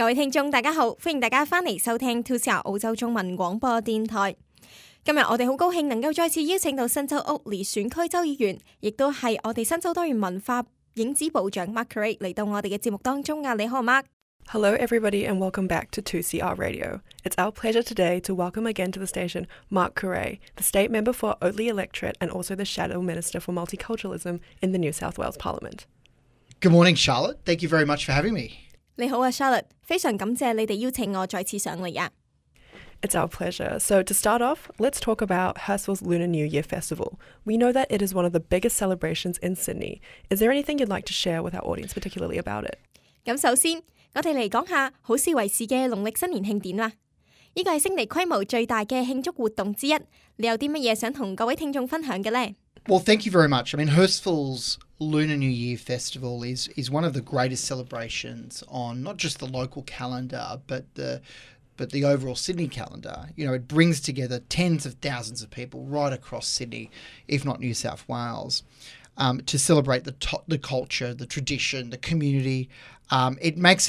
各位聽眾大家好，歡迎大家返嚟收聽 2CR 澳洲中文廣播電台。今日我哋好高興能夠再次邀請到新州屋里選區州議員，亦都係我哋新州多元文化影子部長 Mark Curray 嚟到我哋嘅節目當中啊！你好 Mark。Hello everybody and welcome back to 2CR Radio. It's our pleasure today to welcome again to the station Mark Curray, the State Member for Oatley Electorate and also the Shadow Minister for Multiculturalism in the New South Wales Parliament. Good morning, Charlotte. Thank you very much for having me. 你好啊 Charlotte， 非常感謝你哋邀請我再次上嚟啊。 It's our pleasure. So to start off, let's talk about Hurstville's Lunar New Year Festival. We know that it is one of the biggest celebrations in Sydney. Is there anything you'd like to share with our audience particularly about it? 咁首先，我哋嚟講下好斯維士嘅農曆新年慶典啦。呢個係悉尼規模最大嘅慶祝活動之一。你有啲乜嘢想同各位聽眾分享嘅呢？ Well, thank you very much. I mean, Hurstville's Lunar New Year Festival is one of the greatest celebrations on not just the local calendar, but the overall Sydney calendar. You know, it brings together tens of thousands of people right across Sydney, if not New South Wales, to celebrate the culture, the tradition, the community. It makes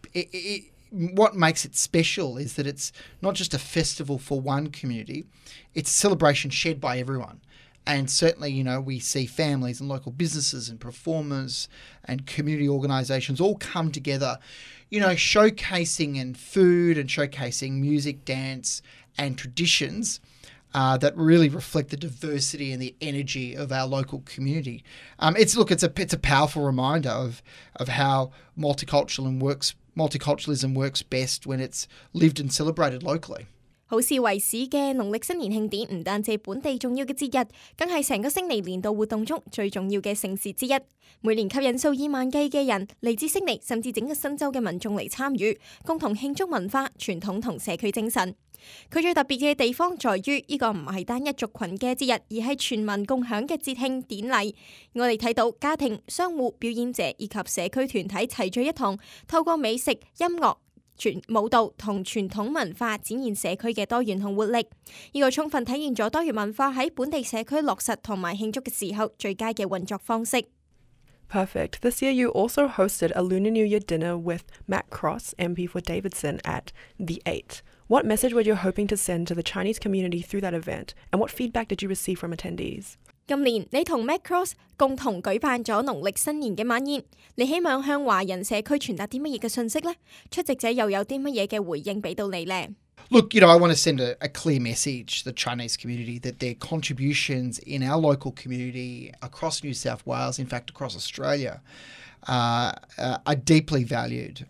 what makes it special is that it's not just a festival for one community, it's a celebration shared by everyone. And certainly, you know, we see families and local businesses and performers and community organisations all come together, you know, showcasing and food and showcasing music, dance and traditions that really reflect the diversity and the energy of our local community. It's a powerful reminder of how multiculturalism works best when it's lived and celebrated locally. 好斯維士嘅農曆新年慶典唔單止係本地重要嘅節日，更係成個悉尼年度活動中最重要嘅盛事之一。每年吸引數以萬計嘅人嚟自悉尼甚至整個新州嘅民眾嚟參與，共同慶祝文化、傳統同社區精神。佢最特別嘅地方在於呢個唔係單一族群嘅節日，而係全民共享嘅節慶典禮。我哋睇到家庭、商戶、表演者以及社區團體齊聚一堂，透過美食、音樂、舞蹈同傳統文化展現社區嘅多元同活力，呢個充分體現咗多元文化喺本地社區落實同埋慶祝嘅時候最佳嘅運作方式。 Perfect. This year you also hosted a Lunar New Year dinner with Matt Cross, MP for Davidson, at The 8. What message were you hoping to send to the Chinese community through that event, and what feedback did you receive from attendees? 今年你同 Matt Cross 共同舉辦咗農曆新年嘅晚宴，你希望向華人社區傳達啲乜嘢嘅信息呢？出席者又有啲乜嘢嘅回應俾到你呢？ Look, you know, I want to send a clear message to the Chinese community that their contributions in our local community across New South Wales, in fact across Australia, are deeply valued.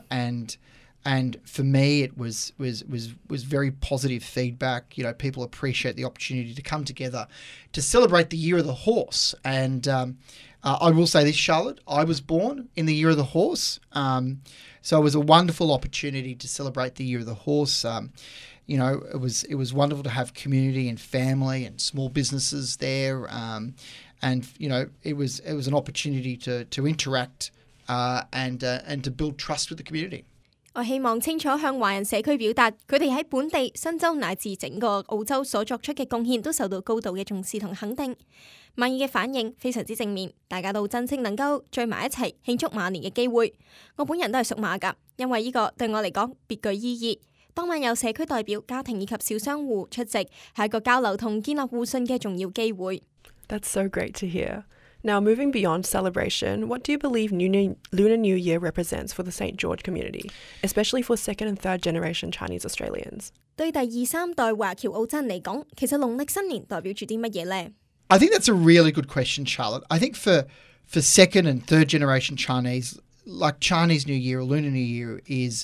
And for me, it was very positive feedback. You know, people appreciate the opportunity to come together to celebrate the Year of the Horse. And I will say this, Charlotte, I was born in the Year of the Horse. So it was a wonderful opportunity to celebrate the Year of the Horse. You know, it was wonderful to have community and family and small businesses there. And you know, it was an opportunity to interact and to build trust with the community. 我希望清楚向華人社區表達，佢哋喺本地、新州乃至整個澳洲所作出嘅貢獻都受到高度嘅重視同肯定。晚宴嘅反應非常之正面，大家都珍惜能夠聚埋一齊慶祝馬年嘅機會。我本人都係屬馬㗎，因為呢個對我嚟講別具意義。當晚有社區代表、家庭以及小商戶出席，係一個交流同建立互信嘅重要機會。 That's so great to hear. Now, moving beyond celebration, what do you believe Lunar New Year represents for the St. George community, especially for second and third generation Chinese Australians? 對第二三代華僑澳洲人嚟講，其實農曆新年代表住啲乜嘢呢？ I think that's a really good question, Charlotte. I think for second and third generation Chinese, like Chinese New Year or Lunar New Year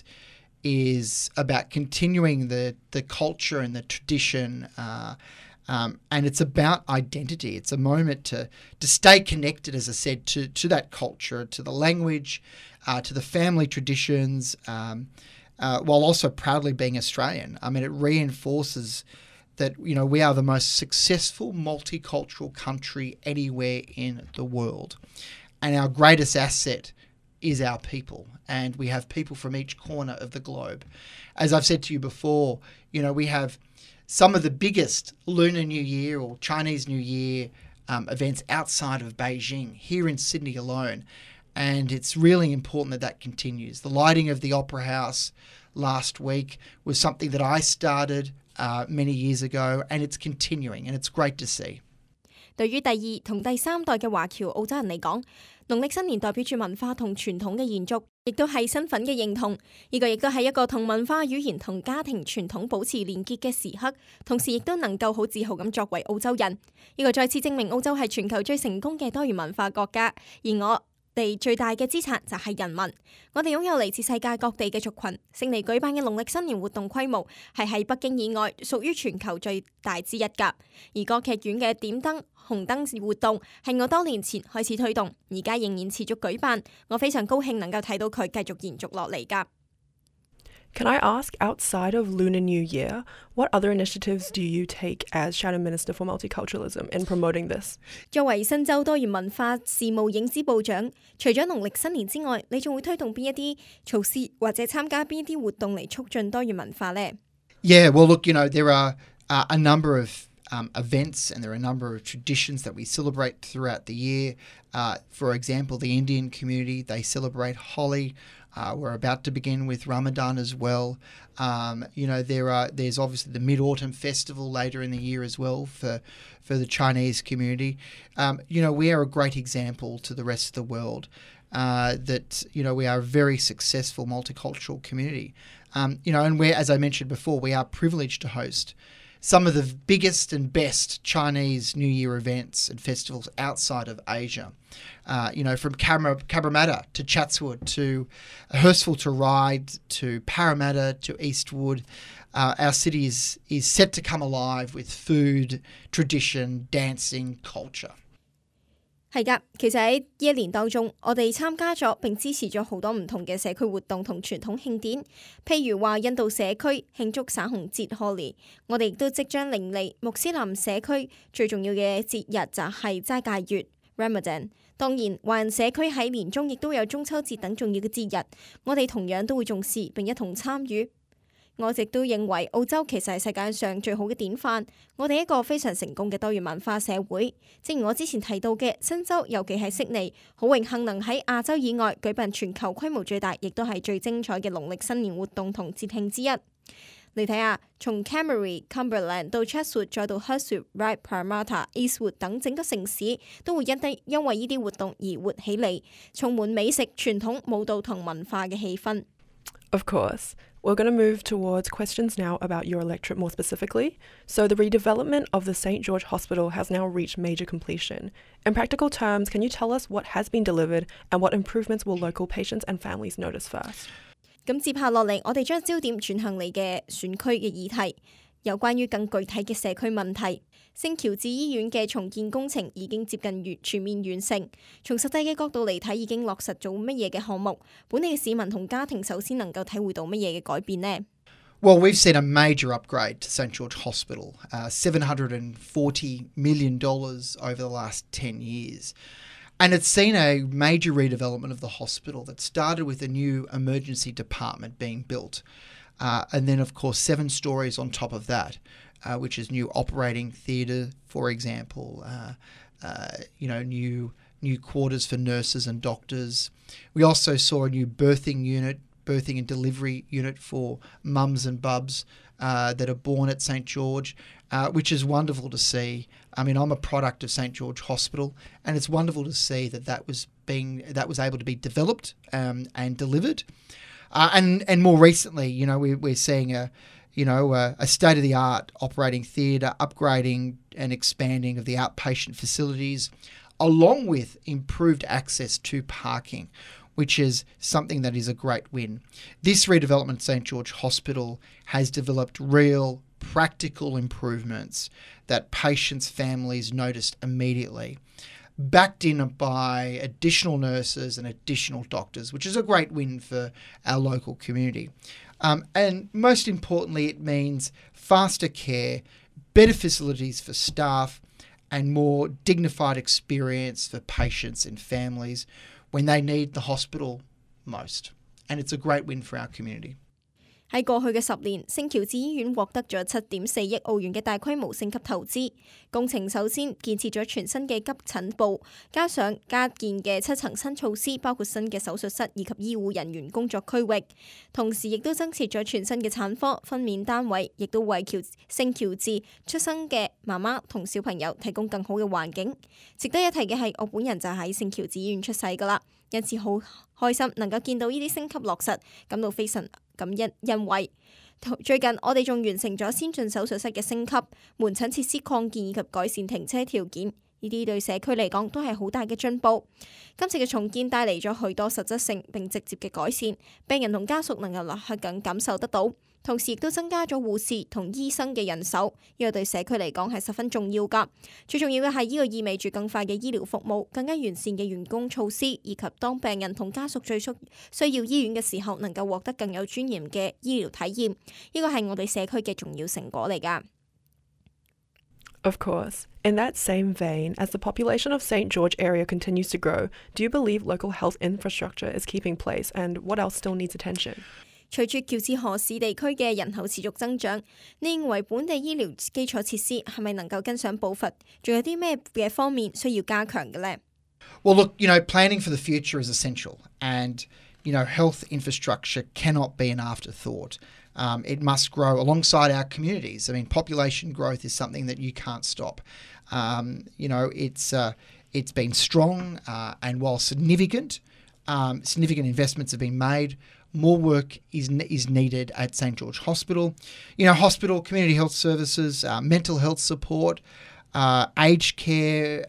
is about continuing the culture and the tradition. And it's about identity. It's a moment to stay connected, as I said, to that culture, to the language, to the family traditions, while also proudly being Australian. I mean, it reinforces that, you know, we are the most successful multicultural country anywhere in the world. And our greatest asset is our people. And we have people from each corner of the globe. As I've said to you before, you know, we have some of the biggest Lunar New Year or Chinese New Year events outside of Beijing, here in Sydney alone. And it's really important that that continues. The lighting of the Opera House last week was something that I started many years ago, and it's continuing, and it's great to see. 對於第二同第三代嘅華僑澳洲人嚟講，農曆新年代表住文化同傳統嘅延續，亦都係身份嘅認同。呢個亦都係一個同文化語言同家庭傳統保持連結嘅時刻，同時亦都能夠好自豪咁作為澳洲人。呢個再次證明澳洲係全球最成功嘅多元文化國家，而我哋最大嘅資產就係人民。我哋擁有嚟自世界各地嘅族群。悉尼舉辦嘅農曆新年活動規模係喺北京以外屬於全球最大之一㗎。而歌劇院嘅點燈、紅燈活動係我多年前開始推動，而家仍然持續舉辦。我非常高興能夠睇到佢繼續延續落嚟㗎。 Can I ask, outside of Lunar New Year, what other initiatives do you take as Shadow Minister for Multiculturalism in promoting this? 作為新州多元文化事務影子部長，除咗農曆新年之外，你仲會推動邊一啲措施或者參加邊一啲活動嚟促進多元文化呢？ Yeah, well, look, there are a number of events and there are a number of traditions that we celebrate throughout the year. For example, the Indian community, they celebrate Holi. We're about to begin with Ramadan as well. There's obviously the Mid-Autumn Festival later in the year as well for the Chinese community. We are a great example to the rest of the world that we are a very successful multicultural community. And we're, as I mentioned before, we are privileged to host some of the biggest and best Chinese New Year events and festivals outside of Asia. From Cabramatta to Chatswood to Hurstville to Ryde to Parramatta to Eastwood, our city is set to come alive with food, tradition, dancing, culture. 係㗎，其實喺呢一年當中，我哋參加咗並支持咗好多唔同嘅社區活動同傳統慶典，譬如話印度社區慶祝灑紅節 Holi， 我哋亦都即將迎嚟穆斯林社區最重要嘅節日就係齋戒月 Ramadan。當然，華人社區喺年中亦都有中秋節等重要嘅節日，我哋同樣都會重視並一同參與。我一直都認為澳洲其實係世界上最好嘅典範，我哋一個非常成功嘅多元文化社會。正如我之前提到嘅，新州尤其係悉尼，好榮幸能喺亞洲以外舉辦全球規模最大，亦都係最精彩嘅農曆新年活動同節慶之一。你睇下，從 Camry、Cumberland 到 Chatswood 再到 Hurstville、Ryde、Parramatta、Eastwood 等整個城市都會因為呢啲活動而活起嚟，充滿美食、傳統舞蹈同文化嘅氣氛。 Of course. We're going to move towards questions now about your electorate more specifically. So the redevelopment of the St. George Hospital has now reached major completion. In practical terms, can you tell us what has been delivered and what improvements will local patients and families notice first? 咁接下落嚟，我哋將焦點轉向你嘅選區嘅議題，有關於更具體嘅社區問題。聖喬治醫院嘅重建工程已經接近全面完成，從實際嘅角度嚟睇，已經落實咗乜嘢嘅項目？本地嘅市民同家庭首先能夠體會到乜嘢嘅改變呢？ Well, we've seen a major upgrade to St. George Hospital, $740 million over the last 10 years. And it's seen a major redevelopment of the hospital that started with a new emergency department being built. And then, of course, 7 stories on top of that, which is new operating theatre, for example, new quarters for nurses and doctors. We also saw a new birthing and delivery unit for mums and bubs that are born at St. George, which is wonderful to see. I mean, I'm a product of St. George Hospital, and it's wonderful to see that was able to be developed and delivered. And more recently, we're seeing a state-of-the-art operating theatre, upgrading and expanding of the outpatient facilities, along with improved access to parking, which is something that is a great win. This redevelopment at St. George Hospital has developed real practical improvements that patients' families noticed immediately, backed in by additional nurses and additional doctors, which is a great win for our local community. And most importantly, it means faster care, better facilities for staff, and more dignified experience for patients and families when they need the hospital most. And it's a great win for our community. 喺過去嘅10年，聖喬治醫院獲得咗7.4億澳元嘅大規模升級投資。工程首先建設咗全新嘅急診部，加上加建嘅7層新措施，包括新嘅手術室以及醫護人員工作區域。同時亦都增設咗全新嘅產科分娩單位，亦都為聖喬治出生嘅媽媽同小朋友提供更好嘅環境。值得一提嘅係，我本人就喺聖喬治醫院出世噶啦，因此好開心能夠見到呢啲升級落實，感到非常感恩欣慰。最近我哋仲完成咗先進手術室嘅升級、門診設施擴建以及改善停車條件，呢啲對社區嚟講都係好大嘅進步。今次嘅重建帶嚟咗許多實質性並直接嘅改善，病人同家屬能夠立刻咁感受得到。同時亦都增加咗護士同醫生嘅人手，呢個對社區嚟講係十分重要㗎。最重要嘅係呢個意味住更快嘅醫療服務、更加完善嘅員工措施，以及當病人同家屬最需要醫院嘅時候，能夠獲得更有尊嚴嘅醫療體驗。呢個係我哋社區嘅重要成果嚟㗎。 Of course. In that same vein, as the population of St. George area continues to grow, do you believe local health infrastructure is keeping pace, and what else still needs attention? 隨住喬治河市地區嘅人口持續增長，你認為本地醫療基礎設施係咪能夠跟上步伐？仲有啲咩嘅方面需要加強嘅呢？ Well, look, planning for the future is essential, and health infrastructure cannot be an afterthought. It must grow alongside our communities. I mean, population growth is something that you can't stop. It's been strong, and while significant investments have been made, more work is needed at St. George Hospital. Hospital, community health services, mental health support, aged care,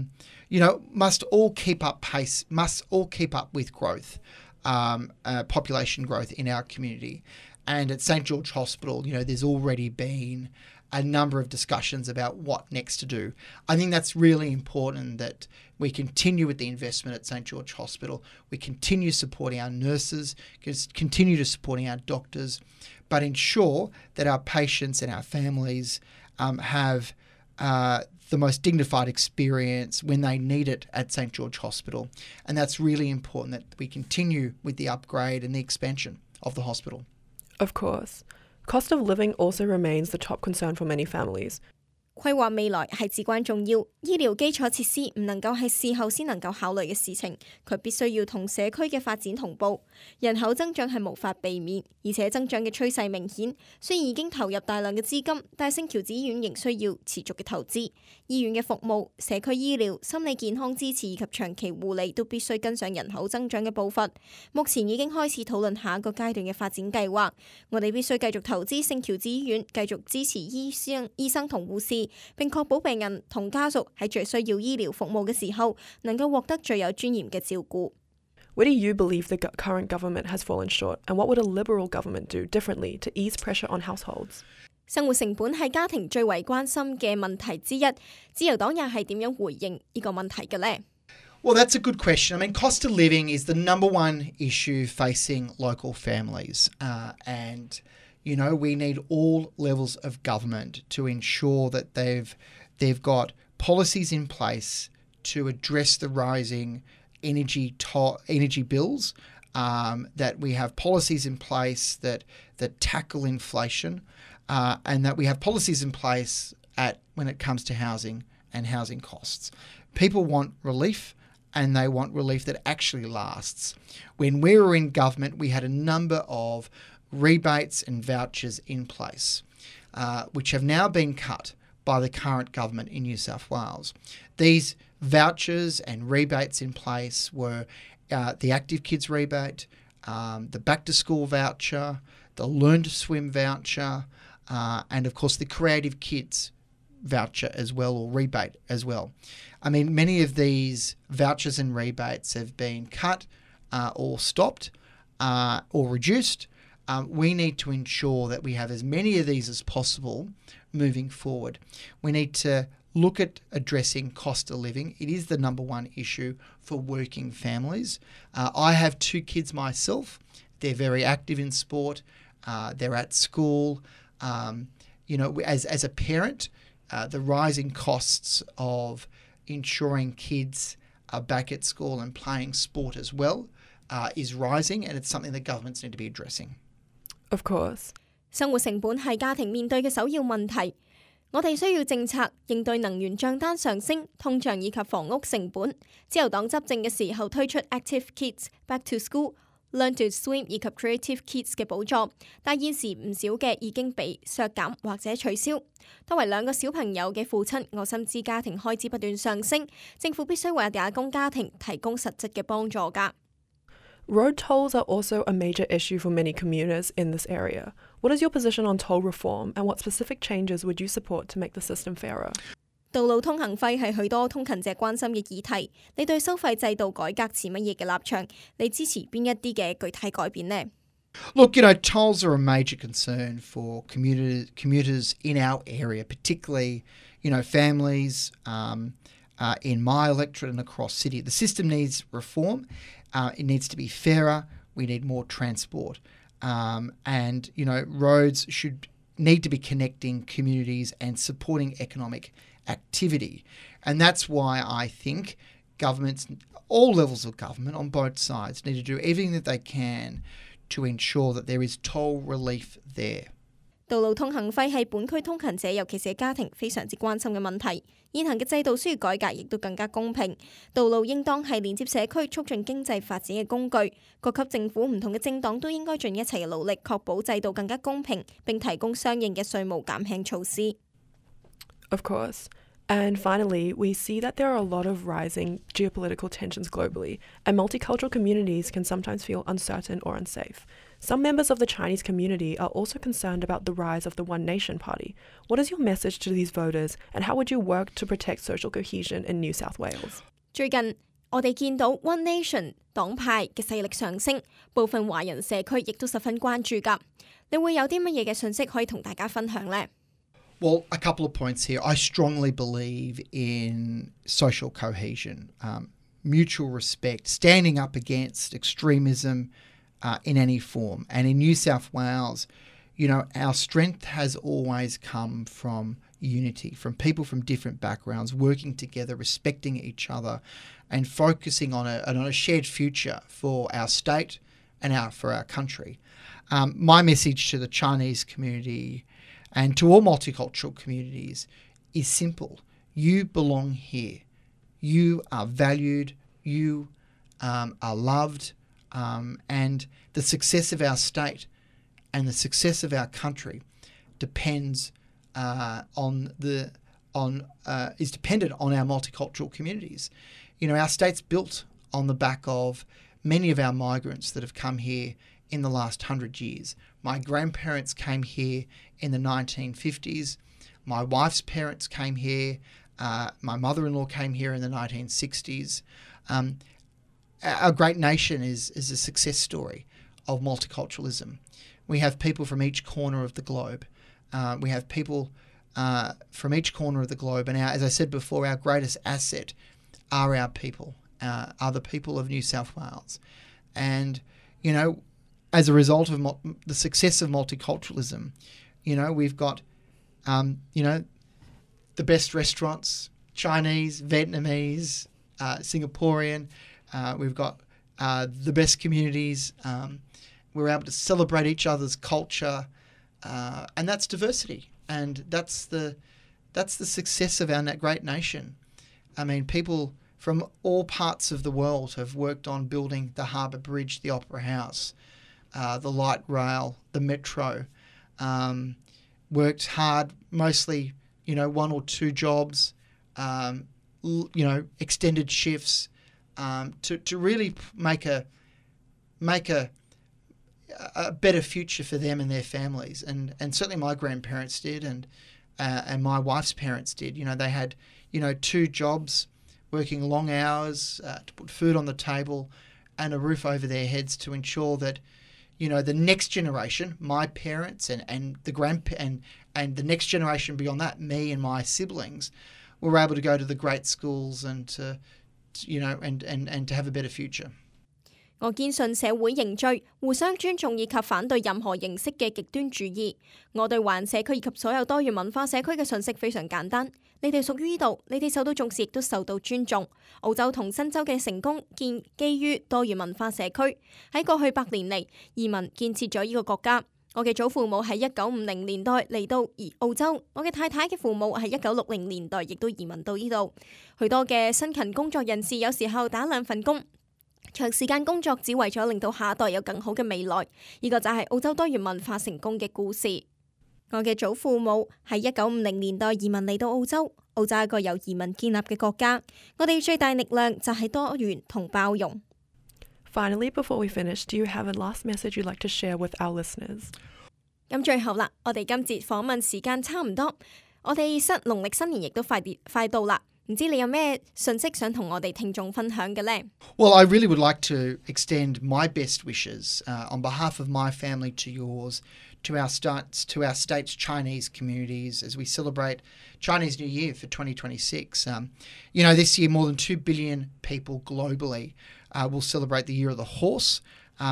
must all keep up pace, must all keep up with growth, population growth in our community. And at St. George Hospital, there's already been a number of discussions about what next to do. I think that's really important that we continue with the investment at St. George Hospital. We continue supporting our nurses, continue to supporting our doctors, but ensure that our patients and our families have the most dignified experience when they need it at St. George Hospital. And that's really important that we continue with the upgrade and the expansion of the hospital. Of course. Cost of living also remains the top concern for many families. 規劃未來係至關重要，醫療基礎設施唔能夠係事後先能夠考慮嘅事情，佢必須要同社區嘅發展同步。人口增長係無法避免，而且增長嘅趨勢明顯。雖然已經投入大量嘅資金，但聖喬治醫院仍需要持續嘅投資。醫院嘅服務、社區醫療、心理健康支持以及長期護理都必須跟上人口增長嘅步伐。目前已經開始討論下一個階段嘅發展計劃。我哋必須繼續投資聖喬治醫院，繼續支持醫生同護士，並確保病人同家屬喺最需要醫療服務嘅時候，能夠獲得最有尊嚴嘅照顧。 Where do you believe the current government has fallen short, and what would a Liberal government do differently to ease pressure on households? 生活成本係家庭最為關心嘅問題之一，自由黨又係點樣回應呢個問題嘅呢？ Well, that's a good question. I mean, cost of living is the number one issue facing local families, and we need all levels of government to ensure that they've got policies in place to address the rising energy bills, that we have policies in place that tackle inflation, and that we have policies in place when it comes to housing and housing costs. People want relief, and they want relief that actually lasts. When we were in government, we had a number of rebates and vouchers in place, which have now been cut by the current government in New South Wales. These vouchers and rebates in place were the Active Kids rebate, the Back to School voucher, the Learn to Swim voucher, and of course the Creative Kids voucher as well, or rebate as well. I mean, many of these vouchers and rebates have been cut or stopped or reduced. We need to ensure that we have as many of these as possible moving forward. We need to look at addressing cost of living. It is the number one issue for working families. I have 2 kids myself. They're very active in sport. They're at school. As a parent, the rising costs of ensuring kids are back at school and playing sport as well is rising, and it's something that governments need to be addressing. Of course. 生活成本係家庭面對嘅首要問題。我哋需要政策應對能源帳單上升、通脹以及房屋成本。自由黨執政嘅時候推出 Active Kids、Back to School、Learn to Swim 以及 Creative Kids 嘅補助，但現時唔少嘅已經被削減或者取消。作為2個小朋友嘅父親，我深知家庭開支不斷上升，政府必須為打工家庭提供實質嘅幫助㗎。 Road tolls are also a major issue for many commuters in this area. What is your position on toll reform, and what specific changes would you support to make the system fairer? 道路通行費係許多通勤者關心嘅議題。你對收費制度改革持乜嘢嘅立場？你支持邊一啲嘅具體改變呢？ Look, tolls are a major concern for commuters in our area, particularly, families in my electorate and across Sydney. The system needs reform. It needs to be fairer. We need more transport. And roads should need to be connecting communities and supporting economic activity. And that's why I think governments, all levels of government on both sides, need to do everything that they can to ensure that there is toll relief there. 道路通行費係本區通勤者，尤其是家庭非常之關心嘅問題。現行嘅制度需要改革，亦都更加公平。道路應當係連接社區、促進經濟發展嘅工具。各級政府唔同嘅政黨都應該盡一切嘅努力，確保制度更加公平，並提供相應嘅稅務減輕措施。 Of course. And finally, we see that there are a lot of rising geopolitical tensions globally, and multicultural communities can sometimes feel uncertain or unsafe. Some members of the Chinese community are also concerned about the rise of the One Nation Party. What is your message to these voters, and how would you work to protect social cohesion in New South Wales? 最近我哋見到 One Nation 黨派嘅勢力上升，部分華人社區亦都十分關注㗎。你會有啲乜嘢嘅信息可以同大家分享呢？ Well, a couple of points here. I strongly believe in social cohesion, mutual respect, standing up against extremism in any form. And in New South Wales, our strength has always come from unity, from people from different backgrounds working together, respecting each other, and focusing on a shared future for our state and for our country. My message to the Chinese community and to all multicultural communities is simple. You belong here. You are valued. You are loved. And the success of our state and the success of our country dependent on our multicultural communities. Our state's built on the back of many of our migrants that have come here in the last 100 years. My grandparents came here in the 1950s. My wife's parents came here. My mother-in-law came here in the 1960s. Our great nation is a success story of multiculturalism. We have people from each corner of the globe. We have people from each corner of the globe. And as I said before, our greatest asset are our people, are the people of New South Wales. And, as a result of the success of multiculturalism, we've got, the best restaurants, Chinese, Vietnamese, Singaporean. We've got the best communities. We're able to celebrate each other's culture, and that's diversity. And that's the success of our great nation. I mean, people from all parts of the world have worked on building the Harbour Bridge, the Opera House, the light rail, the metro, worked hard, mostly, 1 or 2 jobs, extended shifts, to really make a better future for them and their families. And certainly my grandparents did, and my wife's parents did. They had, 2 jobs, working long hours to put food on the table and a roof over their heads to ensure that, the next generation, my parents and the next generation beyond that, me and my siblings, were able to go to the great schools and to have a better future. 我堅信社會凝聚、互相尊重以及反對任何形式嘅極端主義。我對華人社區以及所有多元文化社區嘅信息非常簡單。你哋屬於呢度，你哋受到重視，亦都受到尊重。澳洲同新州嘅成功基於多元文化社區。喺過去100年嚟，移民建設咗呢個國家。 我嘅祖父母喺1950年代嚟到澳洲，我嘅太太嘅父母喺1960年代亦都移民到呢度。許多嘅辛勤工作人士有時候打2份工，長時間工作只為咗令到下一代有更好嘅未來。呢個就係澳洲多元文化成功嘅故事。我嘅祖父母喺1950年代移民嚟到澳洲，澳洲係一個由移民建立嘅國家。我哋最大力量就係多元同包容。 Finally, before we finish, do you have a last message you'd like to share with our listeners? 咁最後啦，我哋今節訪問時間差唔多，我哋農曆新年亦都快到啦。唔知你有咩信息想同我哋聽眾分享嘅呢？ Well, I really would like to extend my best wishes on behalf of my family to yours, to our state's Chinese communities as we celebrate Chinese New Year for 2026. This year more than 2 billion people globally will celebrate the Year of the Horse,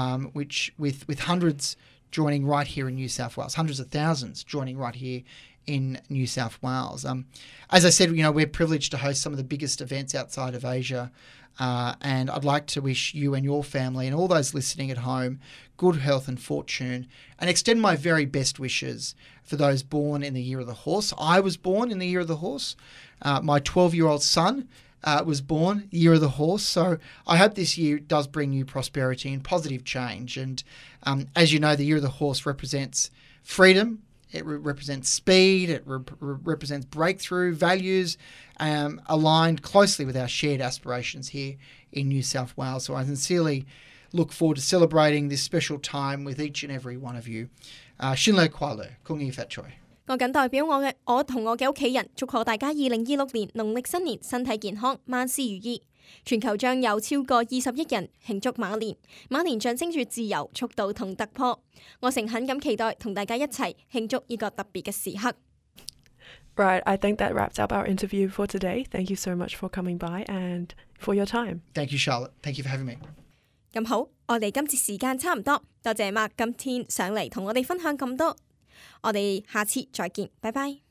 which with hundreds joining right here in New South Wales, hundreds of thousands joining right here in New South Wales. As I said, we're privileged to host some of the biggest events outside of Asia, and I'd like to wish you and your family and all those listening at home good health and fortune, and extend my very best wishes for those born in the Year of the Horse. I was born in the Year of the Horse. My 12-year-old son was born Year of the Horse. So I hope this year does bring you prosperity and positive change. And as you know, the Year of the Horse represents freedom. It represents speed. It represents breakthrough values aligned closely with our shared aspirations here in New South Wales. So I sincerely look forward to celebrating this special time with each and every one of you. Shinle Kuala, Kungi Fat Choi. 我謹代表我同我嘅屋企人祝賀大家2026年農曆新年身體健康，萬事如意。全球將有超過20億人慶祝馬年，馬年象徵住自由、速度同突破。我誠懇咁期待同大家一齊慶祝呢個特別嘅時刻。 Right, I think that wraps up our interview for today. Thank you so much for coming by and for your time. Thank you, Charlotte. Thank you for having me. 咁好，我哋今次時間差唔多，多謝Mark今天上嚟同我哋分享咁多。我哋下次再見，拜拜。